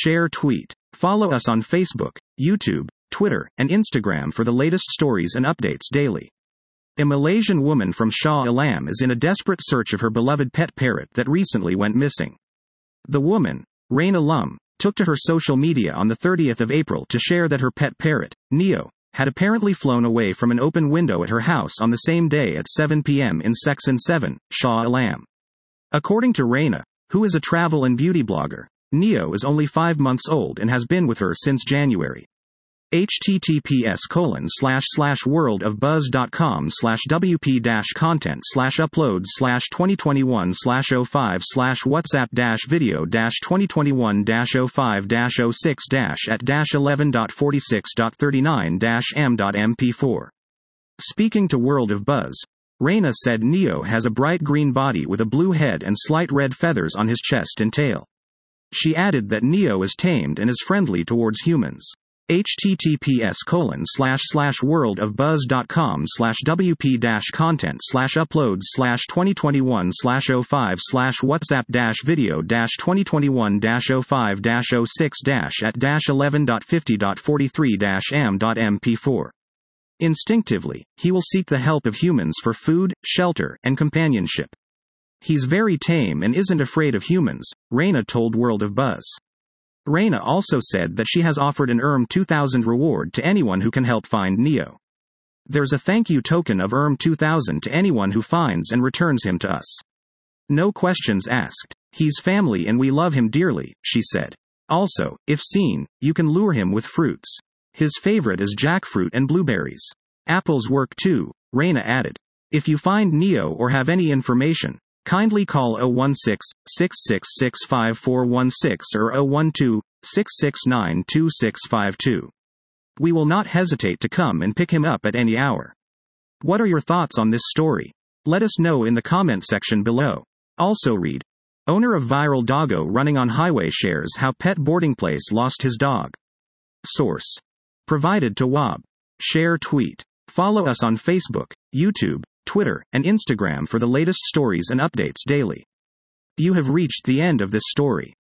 Share tweet. Follow us on Facebook, YouTube, Twitter, and Instagram for the latest stories and updates daily. A Malaysian woman from Shah Alam is in a desperate search of her beloved pet parrot that recently went missing. The woman, Raina Lum, took to her social media on the 30th of April to share that her pet parrot, Neo, had apparently flown away from an open window at her house on the same day at 7 p.m. in Section 7, Shah Alam. According to Raina, who is a travel and beauty blogger, Neo is only 5 months old and has been with her since January. https://worldofbuzz.com/uploads/2021/05/whatsapp-video-2021-05-06-at-11.46.39-m.mp4. Speaking to World of Buzz, Raina said Neo has a bright green body with a blue head and slight red feathers on his chest and tail. She added that Neo is tamed and is friendly towards humans. https://worldofbuzz.com/wp-content/uploads/2021/05/whatsapp-video-2021-05/06-at-11.50.43-m.mp4. Instinctively, he will seek the help of humans for food, shelter, and companionship. He's very tame and isn't afraid of humans, Raina told World of Buzz. Raina also said that she has offered an ERM2000 reward to anyone who can help find Neo. There's a thank you token of ERM2000 to anyone who finds and returns him to us. No questions asked. He's family and we love him dearly, she said. Also, if seen, you can lure him with fruits. His favorite is jackfruit and blueberries. Apples work too, Raina added. If you find Neo or have any information, kindly call 016-666-5416 or 012-669-2652. We will not hesitate to come and pick him up at any hour. What are your thoughts on this story? Let us know in the comment section below. Also read, owner of viral doggo running on highway shares how pet boarding place lost his dog. Source. Provided to WAB. Share tweet. Follow us on Facebook, YouTube, Twitter, and Instagram for the latest stories and updates daily. You have reached the end of this story.